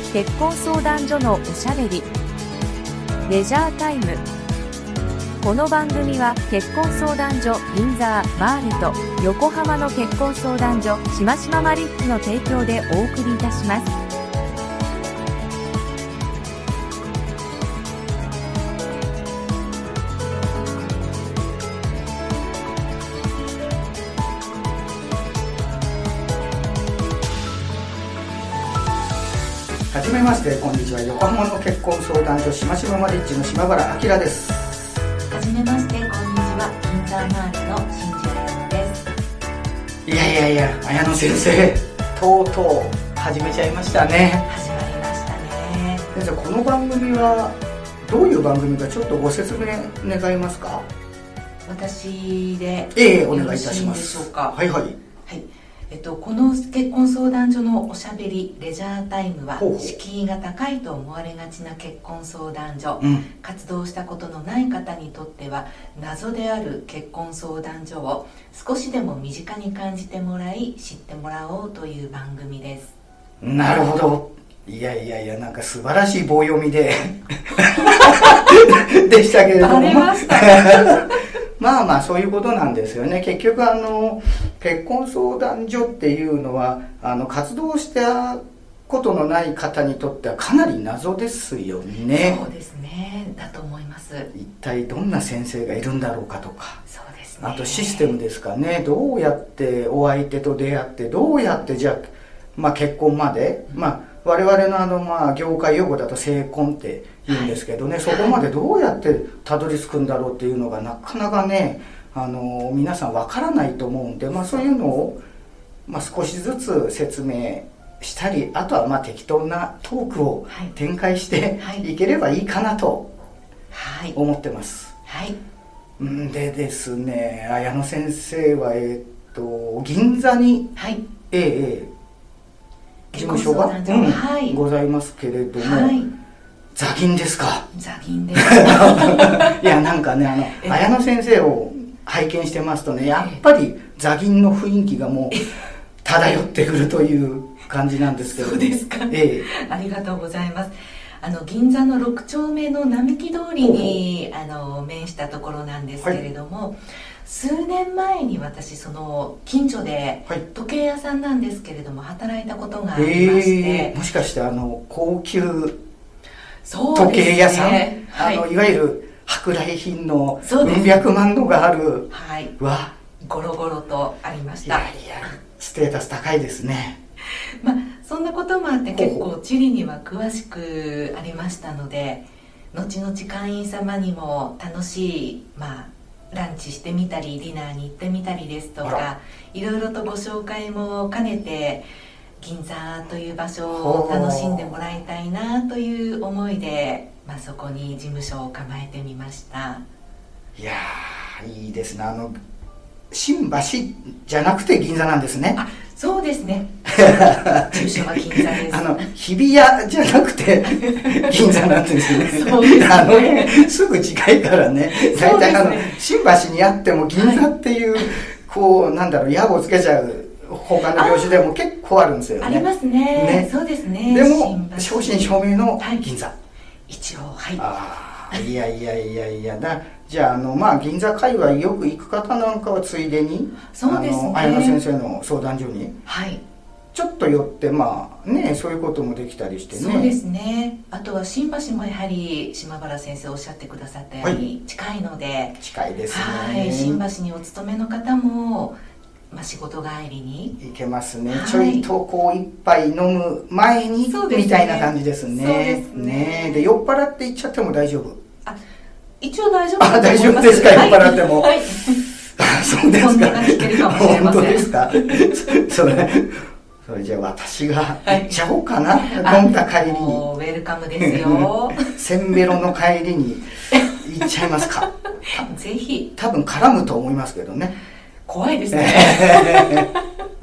結婚相談所のおしゃべりレジャータイム。この番組は結婚相談所銀座マーレと横浜の結婚相談所しましまマリッジの提供でお送りいたします。 はじめまして、こんにちは。横浜の結婚相談所しましまマリッジの島原明です。 はじめまして、こんにちは。銀座マーレの新次彩乃です。 いや、綾乃先生、とうとう始めちゃいましたね。 始まりましたね。 先生、この番組はどういう番組かちょっとご説明願えますか？ 私でお願いいたします。 よろしいんでしょうか？ はい。 この結婚相談所のおしゃべりレジャータイムは敷居が高いと思われがちな結婚相談所、活動したことのない方にとっては謎である結婚相談所を少しでも身近に感じてもらい知ってもらおうという番組です。 なるほど。いや、なんか素晴らしい棒読みででしたけれども、 バレましたまあそういうことなんですよね。結局結婚相談所っていうのは活動したことのない方にとってはかなり謎ですよね。 そうですね、だと思います。 一体どんな先生がいるんだろうかとか、 そうですね、 あとシステムですかね。どうやってお相手と出会って、どうやってじゃあ、結婚まで、我々の業界用語だと成婚って言うんですけどね、そこまでどうやってたどり着くんだろうっていうのがなかなかね、皆さんわからないと思うんで、そういうのを、少しずつ説明したり、あとは適当なトークを展開していければいいかなと思ってます。でですね、綾乃先生は銀座に、事務所が、ございますけれども、座銀ですか？ 座銀ですいや、なんかね、綾乃先生を拝見してますとね、やっぱり座銀の雰囲気がもう漂ってくるという感じなんですけど。 そうですか、ありがとうございます。銀座の6丁目の並木通りに面したところなんですけれども、数年前に私その近所で時計屋さんなんですけれども働いたことがありまして、 もしかして高級時計屋さん、いわゆる舶来品のうん百万のがある、 ゴロゴロとありました。 いやステータス高いですね。 そんなこともあって結構地理には詳しくありましたので、後々会員様にも楽しいランチしてみたりディナーに行ってみたりですとか、いろいろとご紹介も兼ねて銀座という場所を楽しんでもらいたいなという思いで、そこに事務所を構えてみました。いやいいですね。新橋じゃなくて銀座なんですね。 そうですね事務所は銀座です。 日比谷じゃなくて銀座なんですね。 そうですねすぐ近いからね。大体新橋にあっても銀座っていう、屋をつけちゃう他の業種でも結構あるんですよね。 ありますね。そうですね。 でも正真正銘の銀座、 一応いやじゃあ銀座界隈よく行く方なんかはついでにそうですね、 綾乃先生の相談所にちょっと寄ってそういうこともできたりしてね。 そうですね。あとは新橋もやはり島原先生おっしゃってくださったように近いので、 近いですね。 新橋にお勤めの方も仕事帰りに行けますね。ちょいと一杯飲む前にみたいな感じですね。 そうですね。 で酔っ払って行っちゃっても大丈夫？ 一応大丈夫だと思います。 大丈夫ですか？酔っ払っても。そうですか。 本音が聞けるかもしれません。 本当ですか？それじゃあ私が行っちゃおうかな。飲んだ帰りに。 ウェルカムですよ。 せんべろの帰りに行っちゃいますか？ ぜひ。 多分絡むと思いますけどね。 怖いですね。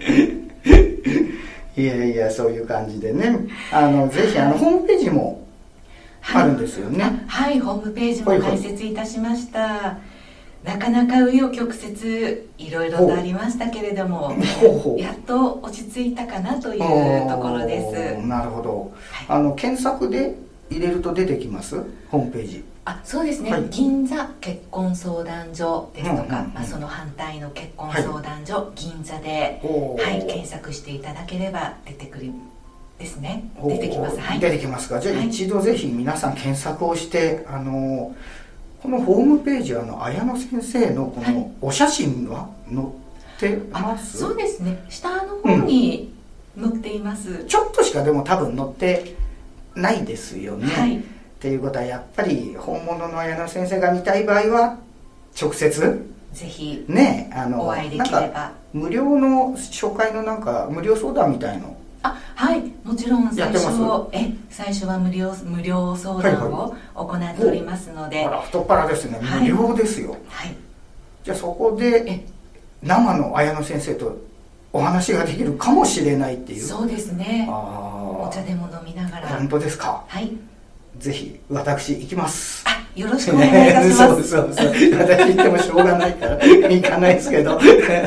いやそういう感じでね、ぜひホームページもあるんですよね。 ホームページも開設いたしました。 なかなか紆余曲折いろいろとありましたけれども、やっと落ち着いたかなというところです。 なるほど、はい、検索で入れると出てきます？ホームページ。 そうですね、はい、銀座結婚相談所ですとか、その反対の結婚相談所、はい、銀座で、はい、検索していただければ出てくるですね。出てきます。はい、出てきますか。じゃあ一度ぜひ皆さん検索をして、このホームページ綾野先生のこのお写真は載ってます？ そうですね、下の方に載っています、 ちょっとしかでも多分載ってないですよね。 はい、 っていうことはやっぱり本物の綾野先生が見たい場合は直接ぜひね、 お会いできれば、 無料の初回の無料相談みたいのはい、もちろん最初は無料相談を行っておりますので、 太っ腹ですね、無料ですよ。はい、じゃあそこで生の綾野先生とお話ができるかもしれないっていう。 そうですね、お茶でも飲みながら。 本当ですか？ はい、ぜひ私行きます。 よろしくお願いいたします。 そう私行ってもしょうがないから行かないですけど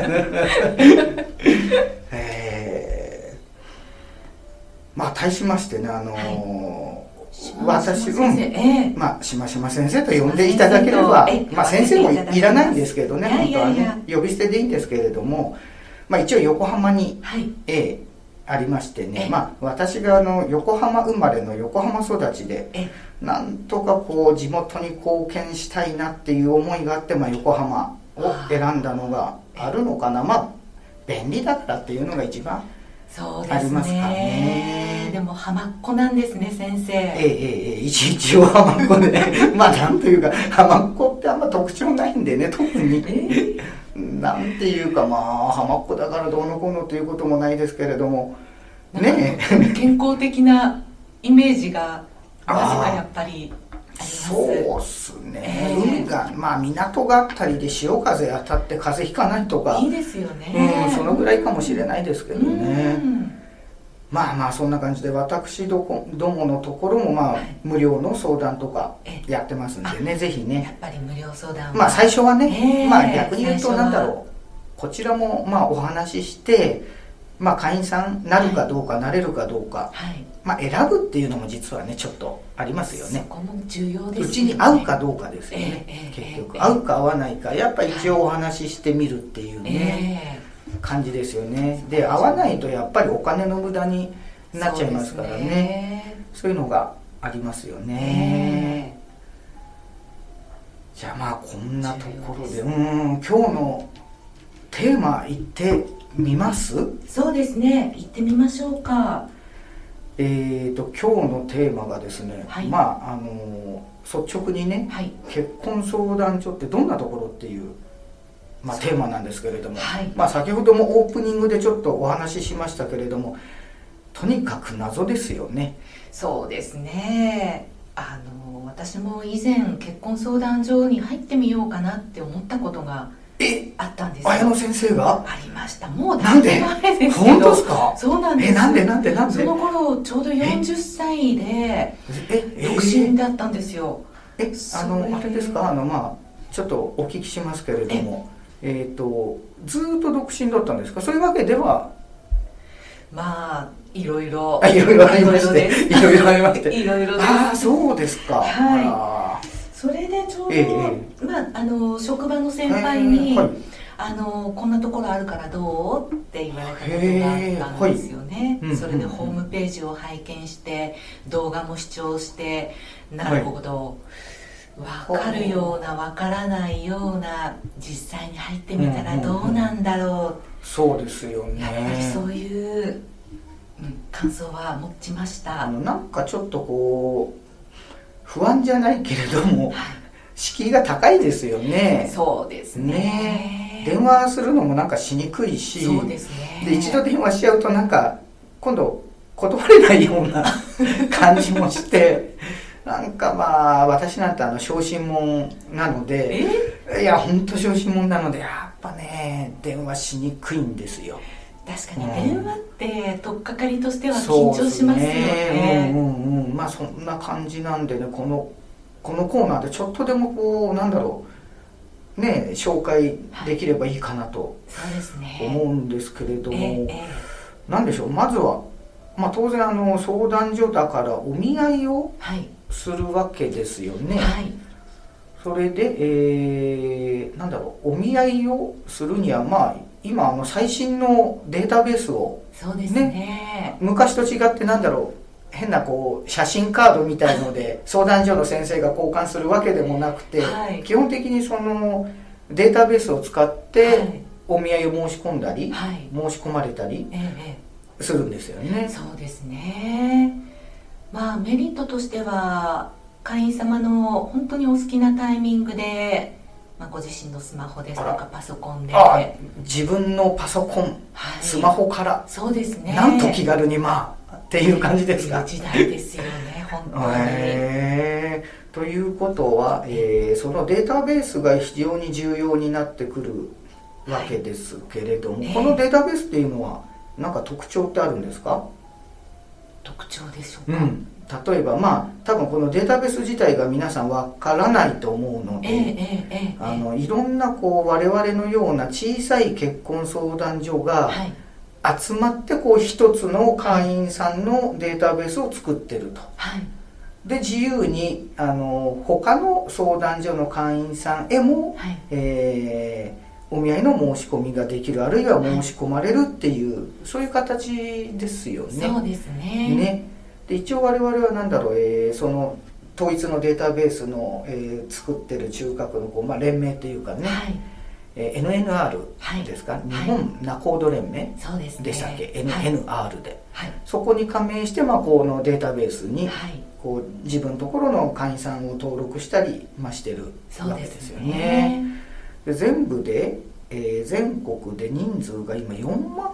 対しましてね、私しましま先生と呼んでいただければ、先生もいらないんですけどね、本当はね呼び捨てでいいんですけれども、一応横浜に、ありましてね、私が横浜生まれの横浜育ちで、なんとか地元に貢献したいなっていう思いがあって、横浜を選んだのがあるのかな。便利だからっていうのが一番ありますかね。 でも浜っ子なんですね、先生。 一応浜っ子でなんというか浜っ子ってあんま特徴ないんでね、特になんていうか浜っ子だからどうのこうのということもないですけれどもね、 健康的なイメージがなぜかやっぱりあります。 そうっすね、海が港があったりで潮風当たって風邪ひかないとかいいですよね。 そのぐらいかもしれないですけどね。そんな感じで私どものところも無料の相談とかやってますんでね、ぜひね。 やっぱり無料相談は最初はね、逆に言うとこちらもお話しして会員さんなるかどうか、なれるかどうか、選ぶっていうのも実はねちょっとありますよね。 そこも重要ですよね。 うちに合うかどうかですよね、結局合うか合わないかやっぱ一応お話ししてみるっていうね、感じですよね。で合わないとやっぱりお金の無駄になっちゃいますからね。そういうのがありますよね。じゃあこんなところで今日のテーマ言ってみます？ そうですね、行ってみましょうか。 今日のテーマがですね、率直にね、結婚相談所ってどんなところっていうテーマなんですけれども、先ほどもオープニングでちょっとお話ししましたけれども、とにかく謎ですよね。 そうですね、私も以前結婚相談所に入ってみようかなって思ったことがあったんですよ。 綾野先生がありました。もうだいぶ前ですけど。 本当ですか？ そうなんです。 なんでその頃ちょうど40歳で独身だったんですよ。 あれですか、ちょっとお聞きしますけれども、ずっと独身だったんですか？そういうわけでは。 いろいろありましていろいろありましていろいろです。 そうですか。 それでちょうど、職場の先輩に、こんなところあるからどうって言われたことがあったんですよね。それでホームページを拝見して動画も視聴して、なるほど、分かるような分からないような、実際に入ってみたらどうなんだろう、 そうですよね。 やっぱりそういう感想は持ちました。 なんかちょっと不安じゃないけれども、敷居が高いですよね。 そうですね。 電話するのもなんかしにくいし、 そうですね。 で一度電話しちゃうとなんか今度断れないような感じもしてなんか私なんて小心者なので、いや本当小心者なので、やっぱね電話しにくいんですよ。 確かに電話って取っかかりとしては緊張しますよね。 そんな感じなんでね、このコーナーでちょっとでもね紹介できればいいかなとそうですね思うんですけれども、なんでしょう、まずは、当然相談所だからお見合いをするわけですよね。それで、お見合いをするには今最新のデータベースをそうですね、 昔と違って変な写真カードみたいので相談所の先生が交換するわけでもなくて、基本的にそのデータベースを使ってお見合いを申し込んだり、申し込まれたりするんですよね。 そうですね。メリットとしては会員様の本当にお好きなタイミングで、ご自身のスマホですとかパソコンで、 自分のパソコン、スマホからそうですね、 なんと気軽にっていう感じですか。 時代ですよね本当に。 ということは、そのデータベースが非常に重要になってくるわけですけれども、このデータベースっていうのは何か特徴ってあるんですか？ 特徴でしょうか。 例えば多分このデータベース自体が皆さんわからないと思うので、いろんな我々のような小さい結婚相談所が集まって一つの会員さんのデータベースを作ってると。で自由に他の相談所の会員さんへも、お見合いの申し込みができる、あるいは申し込まれるっていう、そういう形ですよね。 そうですね。 で一応我々はその統一のデータベースの、作ってる中核の連盟というかね、NNR ですか、日本仲人連盟でしたっけ、NNR で、そこに加盟して、このデータベースに、自分のところの会員さんを登録したりしてるわけですよね。で全部で、全国で人数が今4万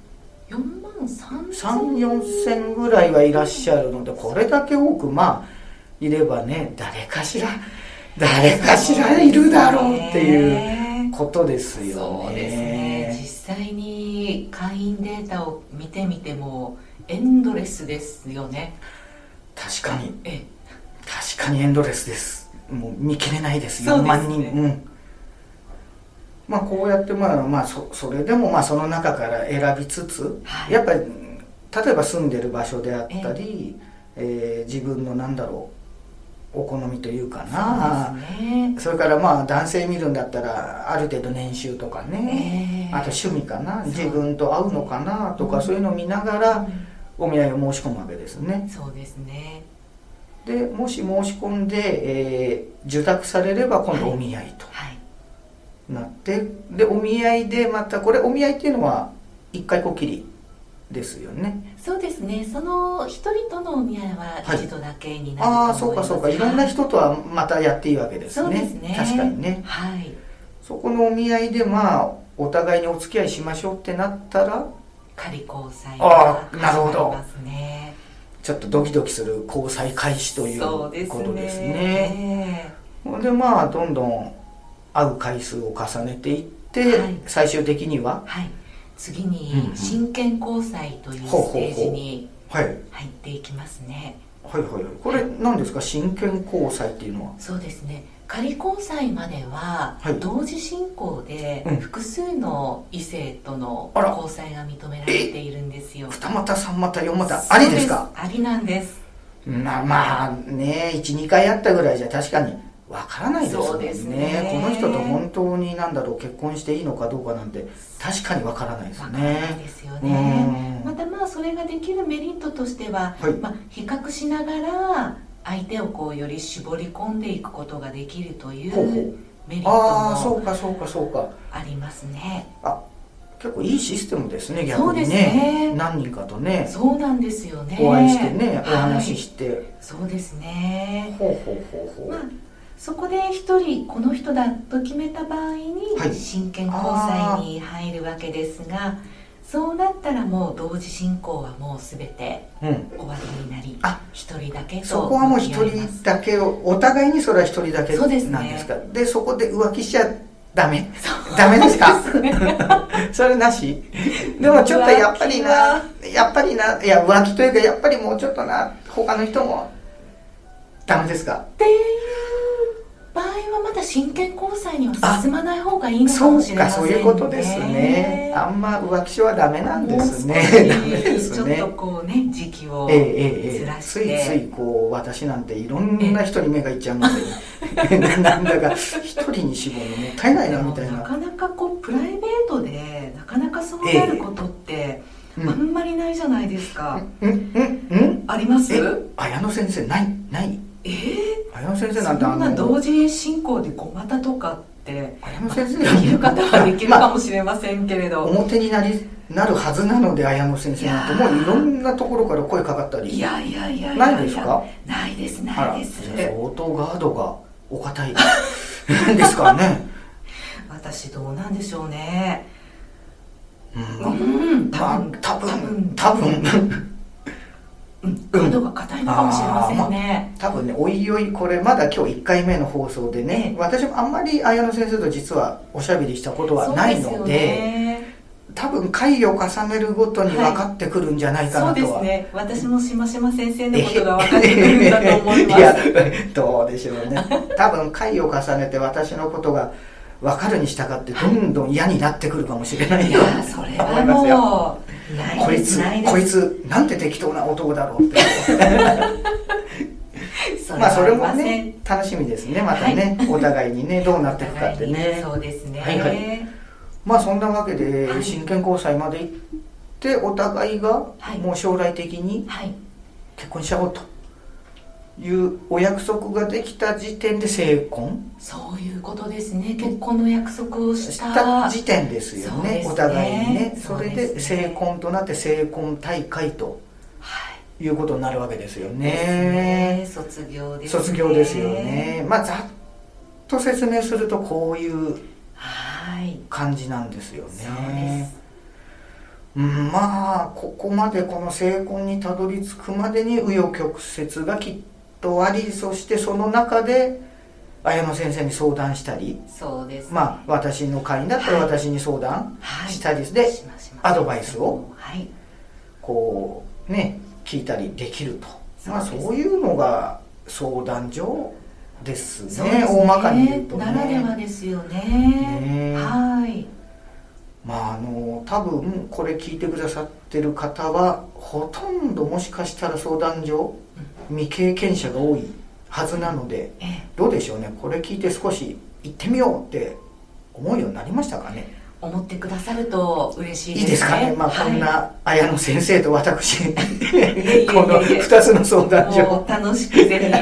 3,4千ぐらいはいらっしゃるので、これだけ多くいればね、誰かしらいるだろうっていうことですよね。 そうですね。実際に会員データを見てみてもエンドレスですよね。 確かにエンドレスです。もう見切れないです。4万人。こうやってそれでもその中から選びつつ、やっぱり例えば住んでる場所であったり、自分のお好みというかな、それから男性見るんだったらある程度年収とかね、あと趣味かな、自分と合うのかなとか、そういうのを見ながらお見合いを申し込むわけですね。 そうですね。 でもし申し込んで、受託されれば今度お見合いとなって、でお見合いでまたこれお見合いっていうのは一回こっきりですよね。 そうですね。その一人とのお見合いは一度だけになると思います。 そうか、いろんな人とはまたやっていいわけですね。 そうですね。 確かにね。そこのお見合いでお互いにお付き合いしましょうってなったら仮交際が始まりますね。 ちょっとドキドキする交際開始ということですね。でどんどん会う回数を重ねていって、最終的には、 次に真剣交際というステージに入っていきますね。 これ何ですか、真剣交際っていうのは。 そうですね。仮交際までは同時進行で複数の異性との交際が認められているんですよ。 二股三股四股ありですか？ ありなんです。 1,2 回あったぐらいじゃ確かにわからないですよね。この人と本当に結婚していいのかどうかなんて確かにわからないですね。 わからないですよね。またそれができるメリットとしては、比較しながら相手をより絞り込んでいくことができるというメリットもありますね。 結構いいシステムですね、逆にね。何人かとね、 そうなんですよね。 お会いしてね、お話しして。 そうですね。そこで一人この人だと決めた場合に真剣交際に入るわけですが、そうなったらもう同時進行はもう全て終わりになり、一人だけと。 そこはもう一人だけを、お互いにそれは一人だけなんですか。でそこで浮気しちゃダメですか？それなし？でもちょっとやっぱりな、いや浮気というか、やっぱりもうちょっと他の人もダメですか？ っていう場場合はまだ真剣交際には進まない方がいいのかもしれませんね。 そうか、そういうことですね。あんま浮気症はダメなんですね。ダメですね。 ちょっとこうね、時期をずらして、 ついついこう私なんていろんな人に目がいっちゃうので、なんだか一人に絞るのもったいないなみたいな。 なかなかこうプライベートでなかなかそうなることって、あんまりないじゃないですか。あります？ 綾野先生ない綾野先生なんてそんな同時進行でごまたとかって綾野先生できる方はできるかもしれませんけれど、 表になるはずなので、綾野先生なんてもういろんなところから声かかったり。 いやないですか？ ないです。 相当ガードがお堅いですからね。 私どうなんでしょうね。 多分ガードが硬いのかもしれませんね。 多分ね、おいおい、これまだ今日1回目の放送でね、私もあんまり綾野先生と実はおしゃべりしたことはないので、多分回を重ねるごとに分かってくるんじゃないかなとは。 そうですね。私もしましま先生のことが分かってくるんだと思います。 いや、どうでしょうね。多分回を重ねて私のことが分かるに従ってどんどん嫌になってくるかもしれないと思いますよ。 それはもうこいつなんて適当な男だろうってまあそれもね楽しみですね。またね、お互いにねどうなっていくかってね。 そうですね。 まあそんなわけで真剣交際まで行ってお互いがもう将来的に結婚しちゃおうというお約束ができた時点で成婚。 そういうことですね。結婚の約束をした時点ですよね。お互いにね。それで成婚となって成婚大会ということになるわけですよね。 卒業ですね。 卒業ですよね。まあざっと説明するとこういう感じなんですよね。まあここまでこの成婚にたどり着くまでに紆余曲折がきっとあり、そしてその中で綾野先生に相談したり、 そうですね、 まあ私の会員だったら私に相談したりで、アドバイスをこうね聞いたりできると、まあそういうのが相談所ですね。大まかに言うとね。 ならではですよね。 まあ多分これ聞いてくださってる方はほとんどもしかしたら相談所未経験者が多いはずなので、どうでしょうね。これ聞いて少し行ってみようって思うようになりましたかね。 思ってくださると嬉しいですね。 いいですかね。まあこんな綾野先生と私この2つの相談所楽しくぜひ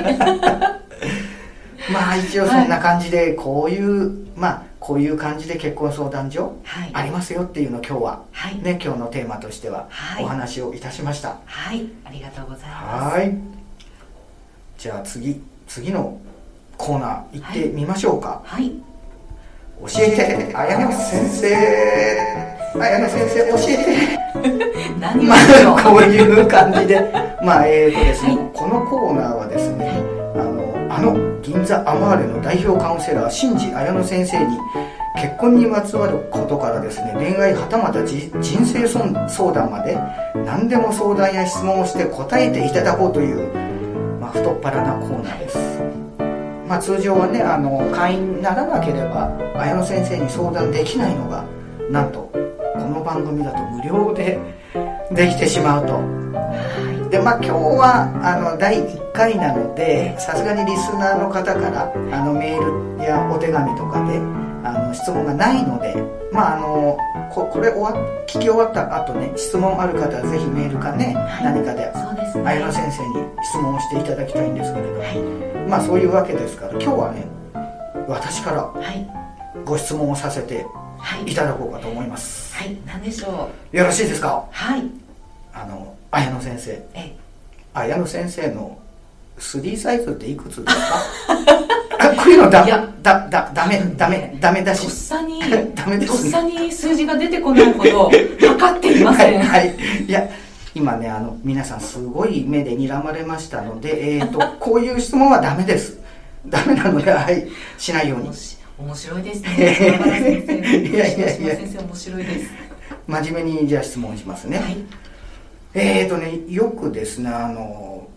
まあ一応そんな感じでこういうこういう感じで結婚相談所ありますよっていうのを今日はね、今日のテーマとしてはお話をいたしました。 はい、ありがとうございます。 じゃあ次のコーナー行ってみましょうか。教えて綾野先生、綾野先生教えて何をこういう感じでですね、このコーナーはですね、銀座アマーレの代表カウンセラー新地綾野先生に結婚にまつわることからですね、恋愛はたまた人生相談まで何でも相談や質問をして答えていただこうという、太っ腹なコーナーです。通常はね会員にならなければ綾野先生に相談できないのが、なんとこの番組だと無料でできてしまうと。で今日は第1回なので、さすがにリスナーの方からメールやお手紙とかで質問がないので、これ聞き終わった後ね、質問ある方はぜひメールかね、何かで綾野先生に質問をしていただきたいんですけれど、そういうわけですから今日はね、私からご質問をさせていただこうかと思います。 何でしょう。 よろしいですか。綾野先生、綾野先生の3サイズっていくつですか？こういうのダメだし、 とっさに数字が出てこないほど測っていません。 いや今ね皆さんすごい目で睨まれましたので、こういう質問はダメです。ダメなのでしないように。 面白いですね。いや先生面白いです。 真面目にじゃあ質問しますね。よくですね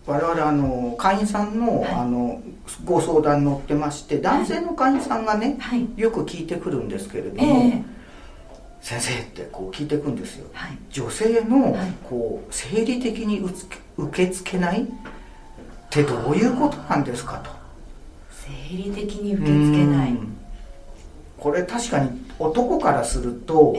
我々会員さんの、ご相談乗ってまして、男性の会員さんがね、よく聞いてくるんですけれども、先生ってこう聞いてくんですよ、女性のこう生理的に受け付けないってどういうことなんですかと。 生理的に受け付けない、 これ確かに男からすると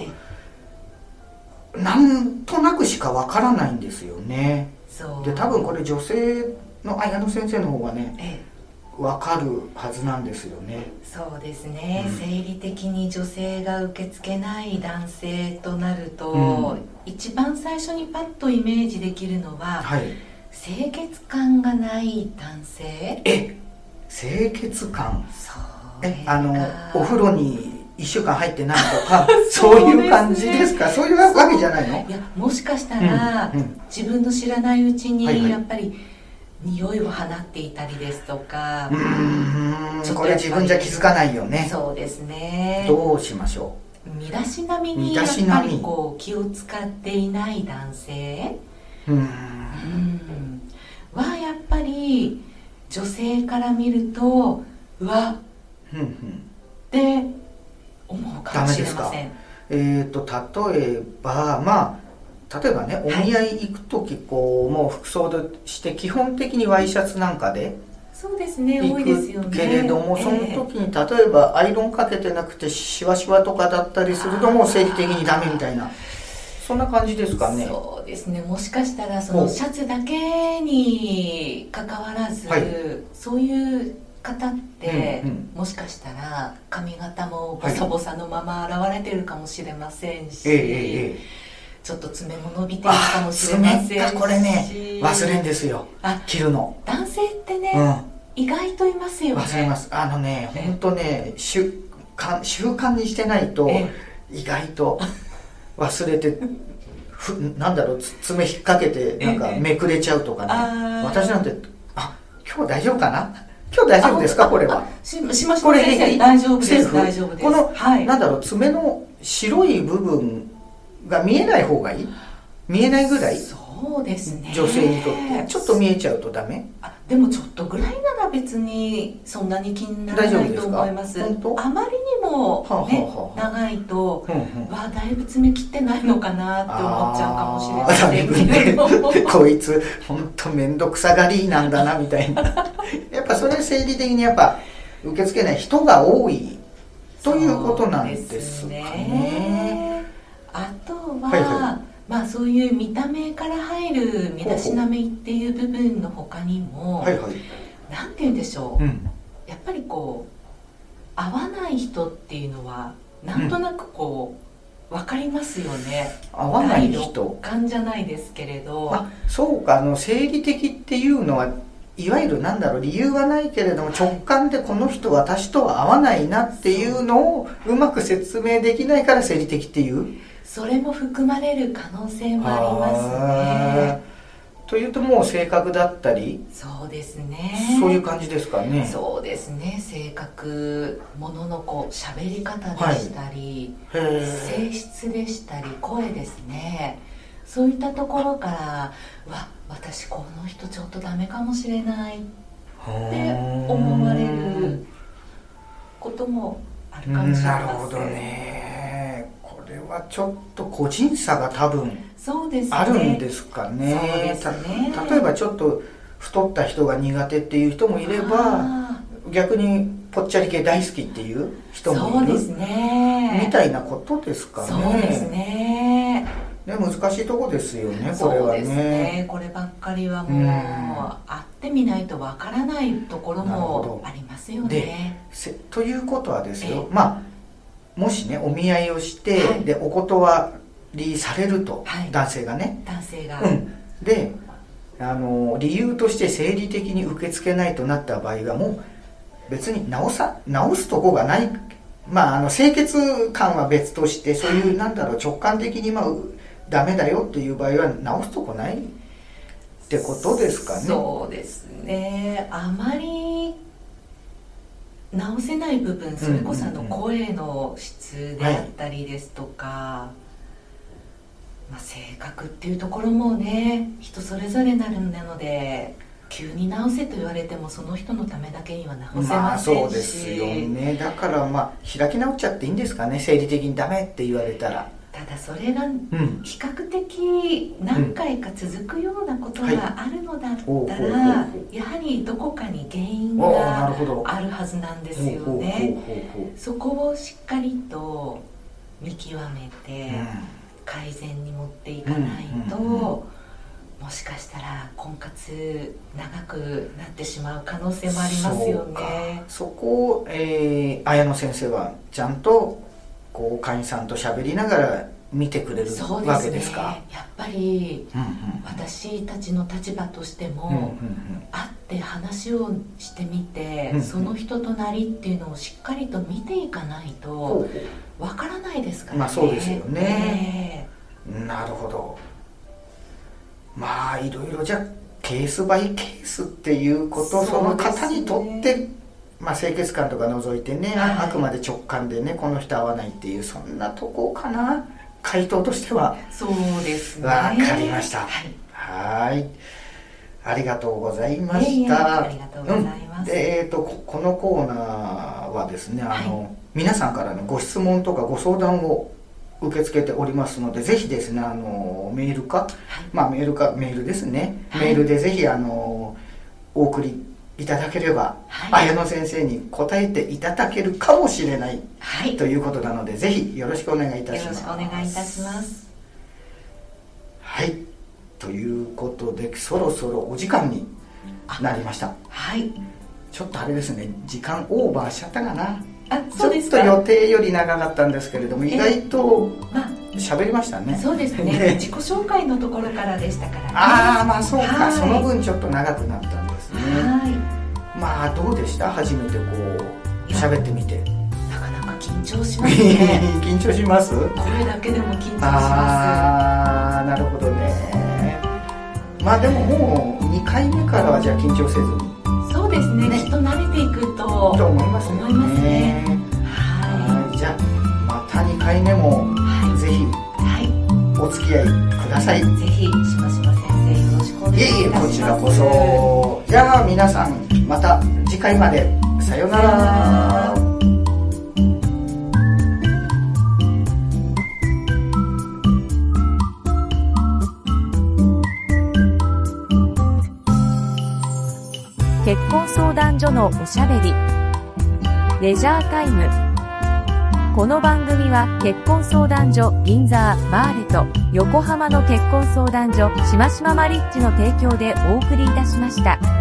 なんとなくしかわからないんですよね。で多分これ女性の綾野先生の方がね、わかるはずなんですよね。 そうですね、生理的に女性が受け付けない男性となると、一番最初にパッとイメージできるのは、清潔感がない男性。 清潔感、 それがお風呂に1週間入ってないとかそういう感じですか？そういうわけじゃないの？ いや、もしかしたら、自分の知らないうちにやっぱり匂いを放っていたりですとか、 これ自分じゃ気づかないよね。 そうですね。 どうしましょう？ 身だしなみにやっぱりこう気を使っていない男性はやっぱり女性から見るとうわって思うかもしれません。 例えば例えばね、お見合い行く時こうもう服装として基本的にワイシャツなんかでそうですね、 行多いですよね。 くけれども、その時に例えばアイロンかけてなくてシワシワとかだったりするともう生理的にダメみたいな、そんな感じですかね。 そうですね、もしかしたらそのシャツだけにかかわらず、そういう方って、もしかしたら髪型もボサボサのまま現れてるかもしれませんし、ちょっと爪も伸びてるかもしれませんし、 これね忘れんですよ、着るの。 男性ってね、意外といますよね。 忘れます。本当ね、習慣にしてないと意外と忘れてなんだろう、爪引っ掛けてなんかめくれちゃうとかね。私なんて今日大丈夫かな、今日大丈夫ですか、これは。 しましょう、先生。大丈夫です、大丈夫です。 この、なんだろう、爪の白い部分が見えない方がいい？見えないぐらい？ そうですね。 女性にとってちょっと見えちゃうとダメ？ でもちょっとぐらいなら別にそんなに気にならないと思います。あまりにもね、長いと、だいぶ爪切ってないのかなって思っちゃうかもしれないけれども、 こいつ本当面倒くさがりなんだなみたいな。やっぱそれ生理的にやっぱ受け付けない人が多いということなんですかね。 あとは、そういう見た目から入る身だしなみっていう部分の他にも、なんて言うんでしょう、やっぱりこう合わない人っていうのはなんとなくこう、分かりますよね。 合わない人感じゃないですけれど、 そうか、生理的っていうのはいわゆるなんだろう、理由はないけれども直感でこの人私とは合わないなっていうのをうまく説明できないから生理的っていう、 それも含まれる可能性もありますね。 というともう性格だったり、 そうですね、 そういう感じですかね。 そうですね、性格、もののこう喋り方でしたり、性質でしたり、声ですね、そういったところから私この人ちょっとダメかもしれないって思われることもあるかもしれません。 なるほどね。これはちょっと個人差が多分あるんですかね。例えばちょっと太った人が苦手っていう人もいれば、逆にぽっちゃり系大好きっていう人もいる、みたいなことですかね。 そうですね。 難しいとこですよね、これはね。そうですね、 こればっかりはもう、会ってみないとわからないところもありますよね。 ということはですよ、もしねお見合いをして、でお断りされると、男性がね、で理由として生理的に受け付けないとなった場合はもう別に直すとこがない、清潔感は別として、そういうなんだろう、直感的にダメだよっていう場合は直すとこないってことですかね。 そうですね、あまり直せない部分、それこそ声の質であったりですとか、性格っていうところもね、人それぞれなので急に直せと言われてもその人のためだけには直せまあませんし、 そうですよね。だからまあ開き直っちゃっていいんですかね、生理的にダメって言われたら。 ただそれが比較的何回か続くようなことがあるのだったら、やはりどこかに原因があるはずなんですよね。そこをしっかりと見極めて改善に持っていかないと、もしかしたら婚活長くなってしまう可能性もありますよね。 そこを、綾野先生はちゃんとこう会員さんと喋りながら見てくれるわけですか。 やっぱり、私たちの立場としても、会って話をしてみて、その人となりっていうのをしっかりと見ていかないとわからないですからね。 まあそうですよね、なるほど。まあいろいろじゃあケースバイケースっていうこと、その方にとってまあ、清潔感とか除いてね、あくまで直感でね、この人合わないっていう、そんなとこかな、回答としては。 そうですね。 わかりました。はい。ありがとうございました。 ありがとうございます。 で、このコーナーはですね、皆さんからのご質問とかご相談を受け付けておりますので、ぜひですね、メールか、まあメールですね、メールでぜひお送りいただければ、綾野先生に答えていただけるかもしれない、ということなので、ぜひよろしくお願いいたします。 よろしくお願いいたします。 はい、ということでそろそろお時間になりました。 はい。 ちょっとあれですね、時間オーバーしちゃったかな。 そうですか。 ちょっと予定より長かったんですけれども、意外と喋りましたね。 そうですね。自己紹介のところからでしたからね。 ああ、まあそうか、その分ちょっと長くなったんですね。まあどうでした、初めてこう喋ってみて。 なかなか緊張しますね。 緊張します？ これだけでも緊張します。 ああ、なるほどね。まあでももう2回目からはじゃあ緊張せずに。 そうですね。きっと慣れていくと思いますね。 はい。 じゃあまた2回目もぜひお付き合いください。 ぜひしばしば先生よろしくお願いいたします。 こちらこそ。じゃあ皆さんまた次回まで。さようなら。 結婚相談所のおしゃべりレジャータイム。この番組は結婚相談所銀座マーレと横浜の結婚相談所しましまマリッジの提供でお送りいたしました。